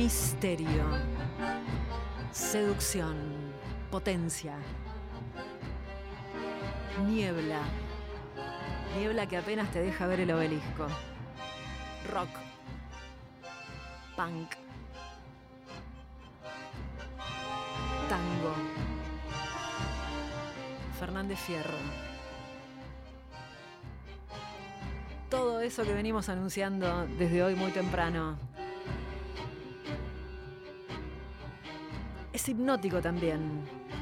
Misterio, seducción, potencia, niebla, niebla que apenas te deja ver el obelisco, rock, punk, tango, Fernández Fierro. Todo eso que venimos anunciando desde hoy muy temprano. Es hipnótico también.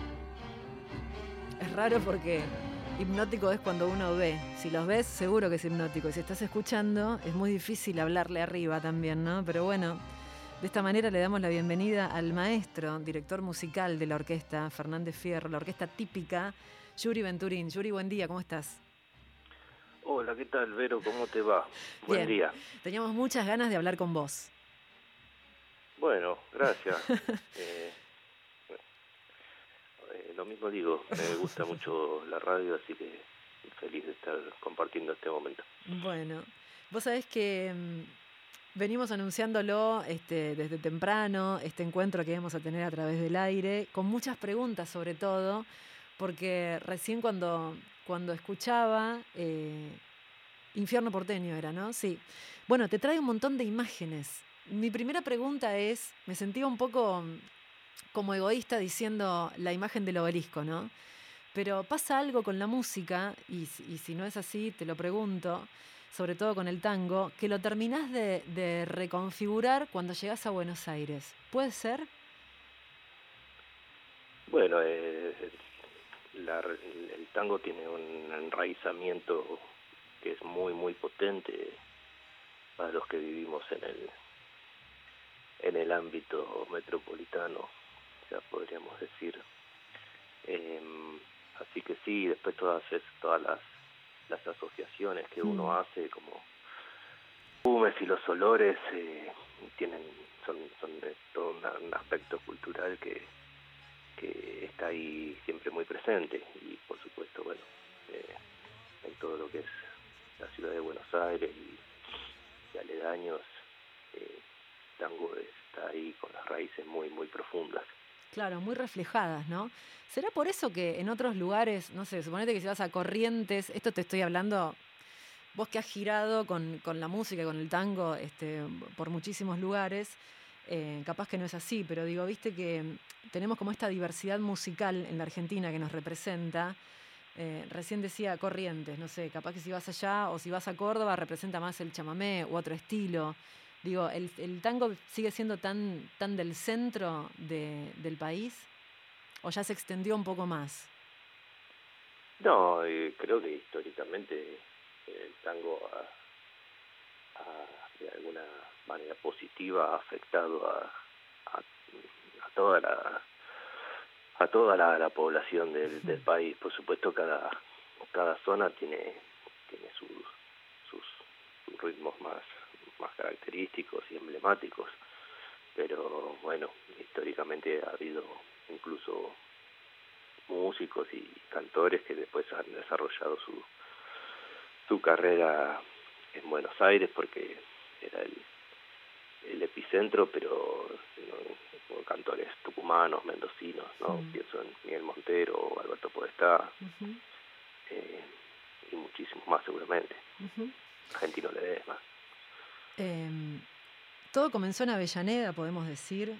Es raro porque hipnótico es cuando uno ve. Si los ves, seguro que es hipnótico. Y si estás escuchando, es muy difícil hablarle arriba también, ¿no? Pero bueno, de esta manera le damos la bienvenida al maestro, director musical de la orquesta Fernández Fierro, la orquesta típica, Yuri Venturín. Yuri, buen día, ¿cómo estás? Hola, ¿qué tal, Vero? ¿Cómo te va? Buen Bien. día. Teníamos muchas ganas de hablar con vos. Bueno, gracias. Lo mismo digo, me gusta mucho la radio, así que feliz de estar compartiendo este momento. Bueno, vos sabés que venimos anunciándolo desde temprano, este encuentro que íbamos a tener a través del aire, con muchas preguntas sobre todo, porque recién cuando escuchaba, Infierno Porteño era, ¿no? Sí. Bueno, te trae un montón de imágenes. Mi primera pregunta es, me sentía un poco como egoísta diciendo la imagen del obelisco, ¿no? Pero pasa algo con la música, y si no es así, te lo pregunto, sobre todo con el tango, que lo terminás de reconfigurar cuando llegás a Buenos Aires. ¿Puede ser? Bueno, el tango tiene un enraizamiento que es muy, muy potente para los que vivimos en el ámbito metropolitano, ya podríamos decir. Así que sí, después todas las asociaciones que uno hace, como perfumes y los olores, son de todo un aspecto cultural que está ahí siempre muy presente. Y por supuesto, bueno, en todo lo que es la ciudad de Buenos Aires y aledaños, tango está ahí con las raíces muy, muy profundas. Claro, muy reflejadas, ¿no? ¿Será por eso que en otros lugares, no sé, suponete que si vas a Corrientes, esto te estoy hablando, vos que has girado con la música, con el tango, por muchísimos lugares, capaz que no es así, pero digo, viste que tenemos como esta diversidad musical en la Argentina que nos representa. Recién decía Corrientes, no sé, capaz que si vas allá o si vas a Córdoba representa más el chamamé u otro estilo. Digo, ¿el tango sigue siendo tan del centro del país o ya se extendió un poco más? No, creo que históricamente el tango de alguna manera positiva ha afectado a toda la población del país. Por supuesto, cada zona tiene sus ritmos más característicos y emblemáticos, pero bueno, históricamente ha habido incluso músicos y cantores que después han desarrollado su carrera en Buenos Aires, porque era el epicentro, pero ¿no? Cantores tucumanos, mendocinos, ¿no? Pienso en Miguel Montero, Alberto Podestá, y muchísimos más seguramente. Argentino Ledesma. Todo comenzó en Avellaneda, podemos decir.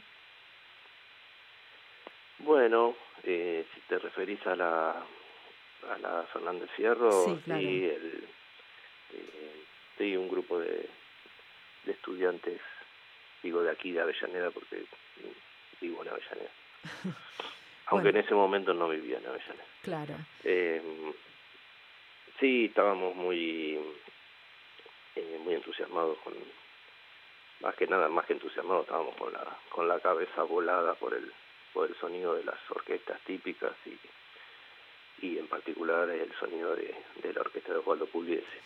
Bueno, si te referís a la Fernández Fierro, Sí, claro. Sí, un grupo de estudiantes, digo de aquí de Avellaneda porque vivo en Avellaneda, aunque Bueno, en ese momento no vivía en Avellaneda. claro. Sí, estábamos muy entusiasmados más que entusiasmados, estábamos con la cabeza volada por el sonido de las orquestas típicas y en particular el sonido de la orquesta de Osvaldo Pugliese.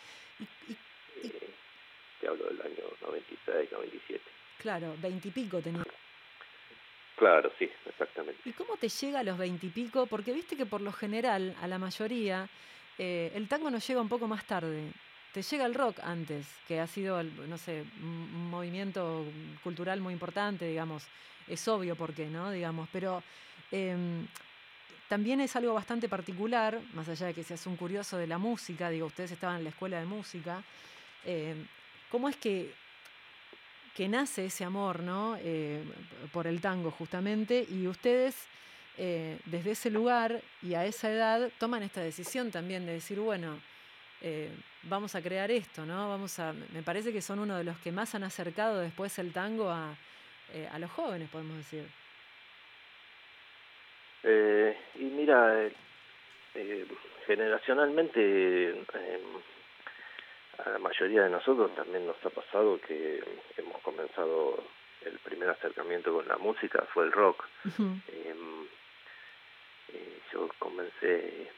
Te hablo del año 96, 97. Claro, 20 y pico tenía. Claro, sí, exactamente. ¿Y cómo te llega a los 20 y pico? Porque viste que por lo general, a la mayoría, el tango nos llega un poco más tarde. te llega el rock antes, que ha sido, no sé, un movimiento cultural muy importante, digamos. Es obvio por qué, ¿no? Digamos, pero em, también es algo bastante particular, más allá de que seas un curioso de la música, digo, ustedes estaban en la escuela de música, em, ¿cómo es que nace ese amor, ¿no? Por el tango justamente, y ustedes desde ese lugar y a esa edad toman esta decisión también de decir, bueno, vamos a crear esto, ¿no? Me parece que son uno de los que más han acercado después el tango a los jóvenes, podemos decir. Y mira, generacionalmente a la mayoría de nosotros también nos ha pasado que hemos comenzado, el primer acercamiento con la música fue el rock. Ujú. Yo comencé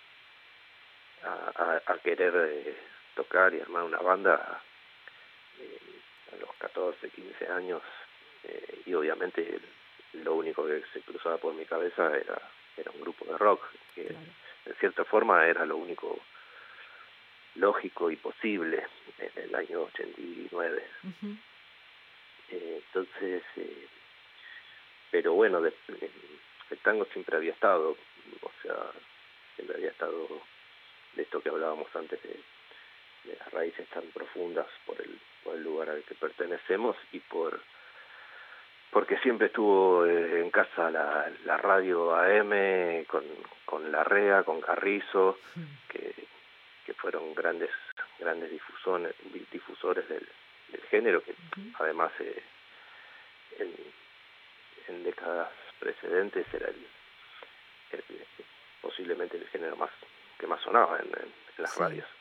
a querer tocar y armar una banda a los 14, 15 años, y obviamente lo único que se cruzaba por mi cabeza era un grupo de rock, que Claro. de cierta forma era lo único lógico y posible en el año 89. Ujú. Entonces, pero bueno, el tango siempre había estado, o sea, siempre había estado de esto que hablábamos antes de las raíces tan profundas por el lugar al que pertenecemos y porque siempre estuvo en casa la radio AM con Larrea, con Carrizo, que, que fueron grandes difusores del género, que además en, en décadas precedentes era el- posiblemente el género que más sonaba en las Sí. radios.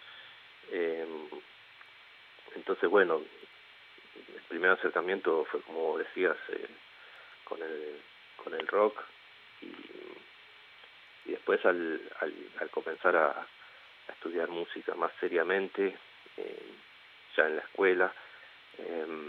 Entonces, bueno, el primer acercamiento fue, como decías, con el rock, y, y después al comenzar a estudiar música más seriamente, ya en la escuela, eh,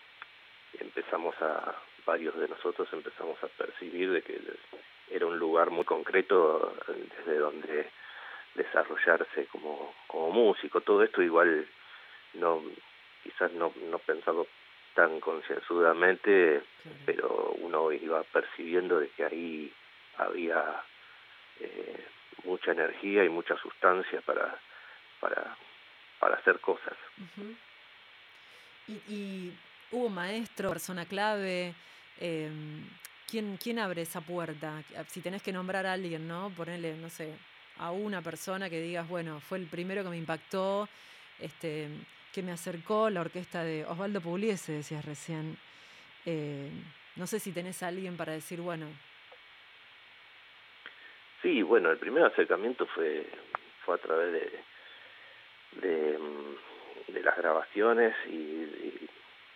varios de nosotros empezamos a percibir de que era un lugar muy concreto desde donde desarrollarse como músico. Todo esto igual no, quizás no pensado tan concienzudamente, Claro. pero uno iba percibiendo de que ahí había mucha energía y mucha sustancia para, para hacer cosas. Ujú. Y hubo maestro, persona clave. em, ¿Quién abre esa puerta? Si tenés que nombrar a alguien, ¿no? Ponerle, no sé, a una persona que digas, bueno, fue el primero que me impactó, este, que me acercó la orquesta de Osvaldo Pugliese, decías recién. Eh, no sé si tenés a alguien para decir, bueno, Sí, bueno, el primer acercamiento fue a través de las grabaciones, y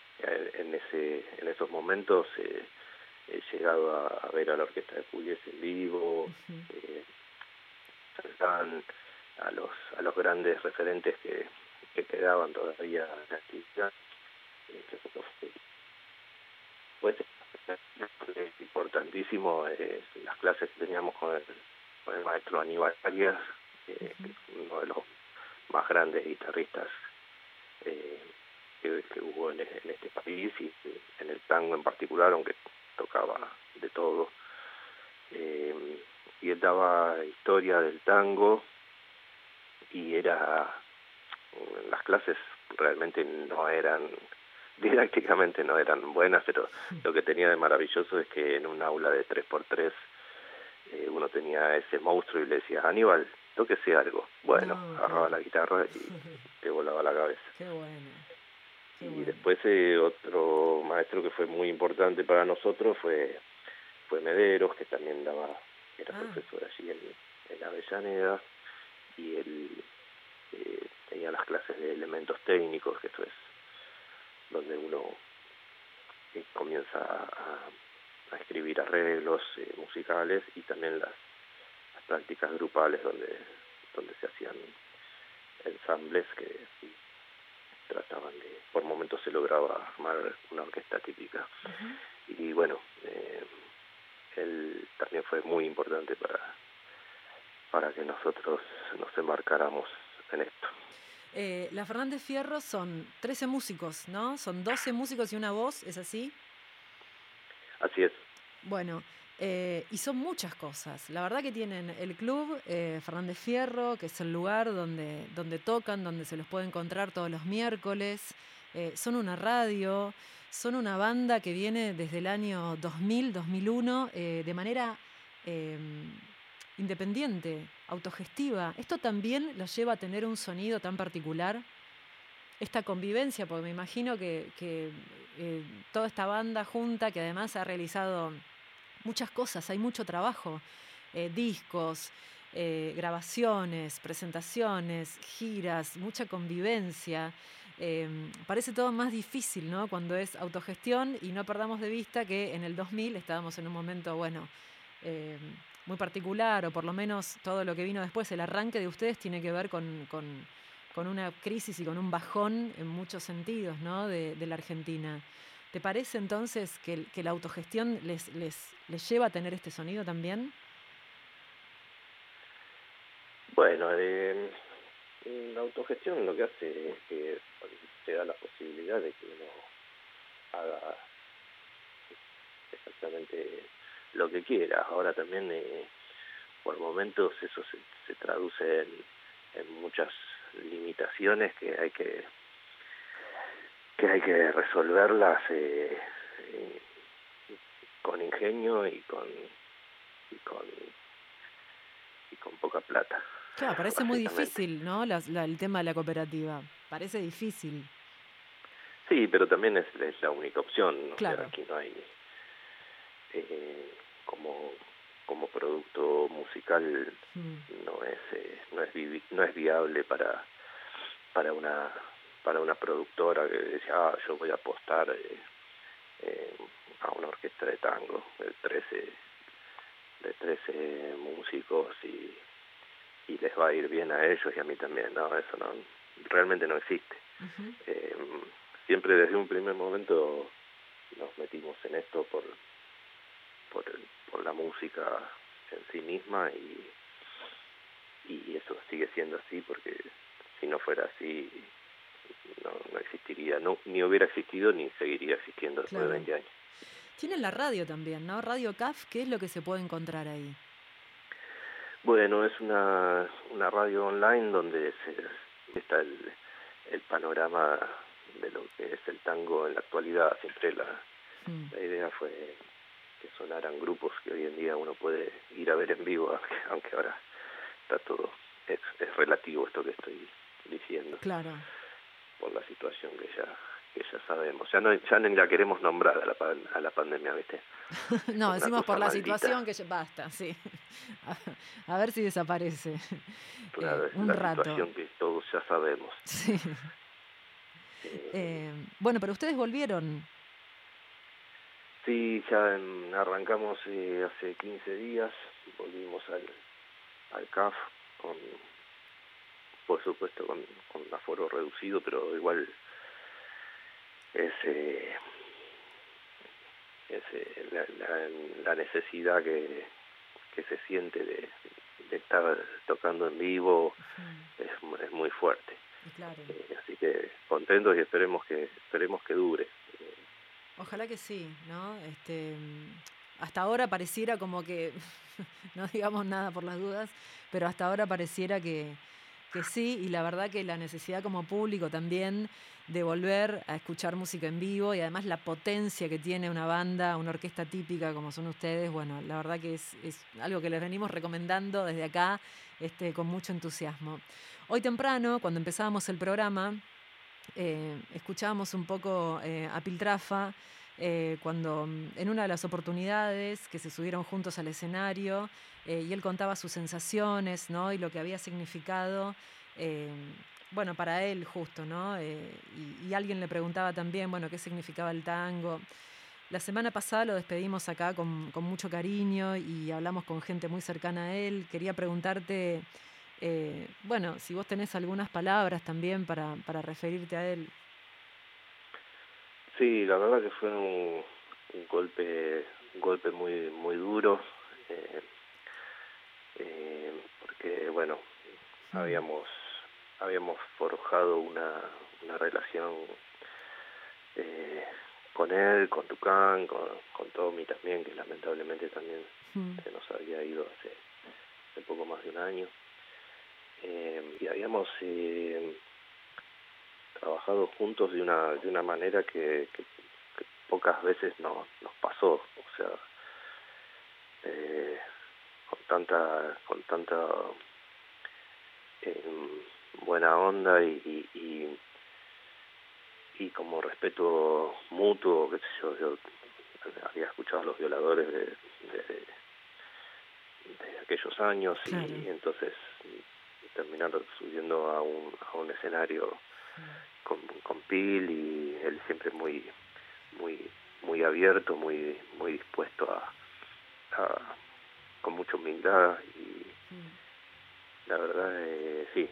en esos momentos he llegado a ver a la orquesta de Pugliese en vivo, ujú, eh, cercan a los grandes referentes que quedaban todavía en la actividad. Pues es importantísimo las clases que teníamos con el maestro Aníbal Arias, que ujú, es uno de los más grandes guitarristas eh, que hubo en este país, y en el tango en particular, aunque tocaba de todo. Eh, y él daba historia del tango, y las clases realmente no eran, didácticamente no eran buenas, pero lo que tenía de maravilloso es que en un aula de 3x3 uno tenía ese monstruo y le decía: Aníbal, tóquese algo. Bueno, no, agarraba claro. la guitarra y te volaba la cabeza. Qué bueno, qué Y bueno. después otro maestro que fue muy importante para nosotros fue Mederos, que también era Ah, profesor allí en Avellaneda, y él tenía las clases de elementos técnicos, que esto es donde uno comienza a escribir arreglos musicales, y también las prácticas grupales donde se hacían ensambles que trataban por momentos se lograba armar una orquesta típica. ujú. Y bueno, él también fue muy importante para que nosotros nos embarcáramos en esto. La Fernández Fierro son 13 músicos, ¿no? Son 12 músicos y una voz, ¿es así? Así es. Bueno, y son muchas cosas. La verdad que tienen el club Fernández Fierro, que es el lugar donde tocan, donde se los puede encontrar todos los miércoles. Son una radio, son una banda que viene desde el año 2000, 2001, de manera eh, independiente, autogestiva. Esto también los lleva a tener un sonido tan particular. Esta convivencia, porque me imagino que toda esta banda junta, que además ha realizado muchas cosas, hay mucho trabajo, discos, grabaciones, presentaciones, giras, mucha convivencia. Parece todo más difícil, ¿no? Cuando es autogestión, y no perdamos de vista que en el 2000 estábamos en un momento, bueno, eh, muy particular, o por lo menos todo lo que vino después, el arranque de ustedes tiene que ver con una crisis y con un bajón en muchos sentidos, ¿no? de la Argentina. ¿Te parece entonces que la autogestión les lleva a tener este sonido también? Bueno, la autogestión lo que hace es que te da la posibilidad de que uno haga exactamente lo que quiera. Ahora también, por momentos, eso se traduce en muchas limitaciones que hay que resolverlas con ingenio y con y con poca plata, Claro, parece muy básicamente. difícil, ¿no? El tema de la cooperativa. Parece difícil. Sí, pero también es la única opción. O sea, Claro. aquí no hay eh, como producto musical, Mm, no es viable para una para una productora que dice, yo voy a apostar eh, a una orquesta de tango de 13 músicos y les va a ir bien a ellos y a mí también. No, eso no, realmente no existe. ujú. Eh, Siempre desde un primer momento nos metimos en esto por, por la música en sí misma y eso sigue siendo así, porque si no fuera así no existiría, ni hubiera existido ni seguiría existiendo después de Claro. 20 años. Tienen la radio también, ¿no? Radio CAF, ¿qué es lo que se puede encontrar ahí? Bueno, es una radio online donde está el panorama de lo que es el tango en la actualidad. Siempre Mm, la idea fue que sonaran grupos que hoy en día uno puede ir a ver en vivo, aunque ahora está todo, es relativo esto que estoy diciendo, claro. por la situación que ya sabemos. Ya ni la queremos nombrar a la pandemia, ¿viste? Es No, como una decimos por cosa la situación maldita. que basta, sí. A ver si desaparece. Claro, es Un la rato. situación que todos ya sabemos. Sí. Eh, Bueno, pero ustedes volvieron. sí, ya arrancamos hace 15 días, volvimos al CAF, con, por supuesto con un aforo reducido, pero igual es, la necesidad que se siente de estar tocando en vivo es muy fuerte. Claro. Así que contentos y esperemos que dure. Ojalá que sí, ¿no? Hasta ahora pareciera como que, no digamos nada por las dudas, pero hasta ahora pareciera que sí, y la verdad que la necesidad como público también de volver a escuchar música en vivo, y además la potencia que tiene una banda, una orquesta típica como son ustedes, bueno, la verdad que es algo que les venimos recomendando desde acá, con mucho entusiasmo. Hoy temprano, cuando empezábamos el programa, escuchábamos un poco a Piltrafa cuando en una de las oportunidades que se subieron juntos al escenario, y él contaba sus sensaciones, ¿no? Y lo que había significado, eh, bueno, para él justo, ¿no? Y alguien le preguntaba también, bueno, qué significaba el tango. La semana pasada lo despedimos acá con mucho cariño y hablamos con gente muy cercana a él. Quería preguntarte, bueno, si vos tenés algunas palabras también para referirte a él. Sí, la verdad que fue un golpe muy duro, porque bueno, Mm, habíamos habíamos forjado una relación eh, con él, con Tucán, con Tommy también, que lamentablemente también se nos había ido hace poco más de un año. Y habíamos trabajado juntos de una manera que pocas veces nos pasó, o sea, con tanta buena onda y como respeto mutuo, qué sé yo había escuchado a Los Violadores de aquellos años. Claro. Y entonces terminar subiendo a un escenario con Pil, y él siempre muy abierto, muy dispuesto con mucha humildad. Y la verdad, sí,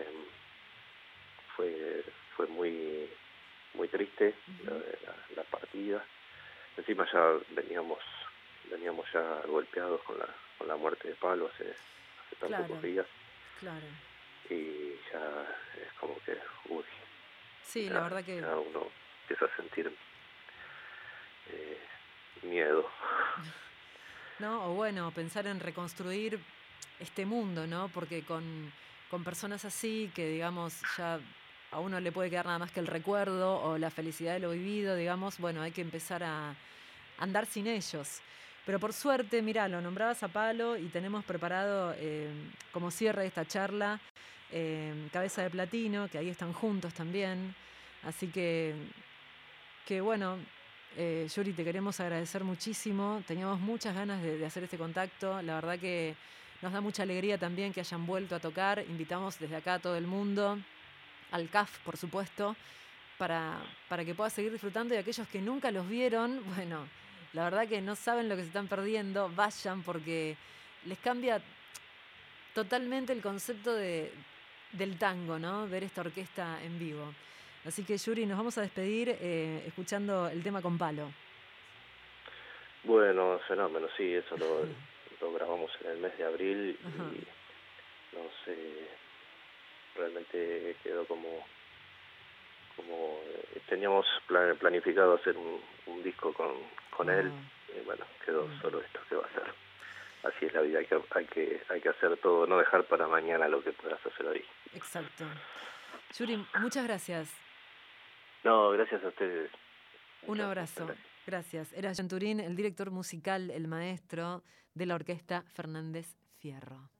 fue muy triste la partida. Encima ya veníamos ya golpeados con la muerte de Palo hace tan pocos días. Claro. Y ya es como que, uy, Sí, la verdad que... ya uno empieza a sentir miedo. ¿No? O bueno, pensar en reconstruir este mundo, ¿no? Porque con personas así, que digamos ya a uno le puede quedar nada más que el recuerdo o la felicidad de lo vivido, digamos, bueno, hay que empezar a andar sin ellos. Pero por suerte, mira, lo nombrabas a Palo y tenemos preparado como cierre de esta charla Cabeza de Platino, que ahí están juntos también. Así que bueno, Yuri, te queremos agradecer muchísimo. Teníamos muchas ganas de hacer este contacto. La verdad que nos da mucha alegría también que hayan vuelto a tocar. Invitamos desde acá a todo el mundo, al CAF, por supuesto, para que pueda seguir disfrutando. Y aquellos que nunca los vieron, bueno, la verdad que no saben lo que se están perdiendo. Vayan, porque les cambia totalmente el concepto del tango, ¿no? Ver esta orquesta en vivo. Así que, Yuri, nos vamos a despedir escuchando el tema con Palo. Bueno, fenómeno, sí, eso lo grabamos en el mes de abril. Y no sé, realmente quedó como teníamos planificado hacer un disco con él, y bueno, quedó solo esto que va a ser. Así es la vida, hay que hacer todo, no dejar para mañana lo que puedas hacer hoy. Exacto. Yuri, muchas gracias. No, gracias a ustedes. Un abrazo. Gracias. Era Jan Turín, el director musical, el maestro de la orquesta Fernández Fierro.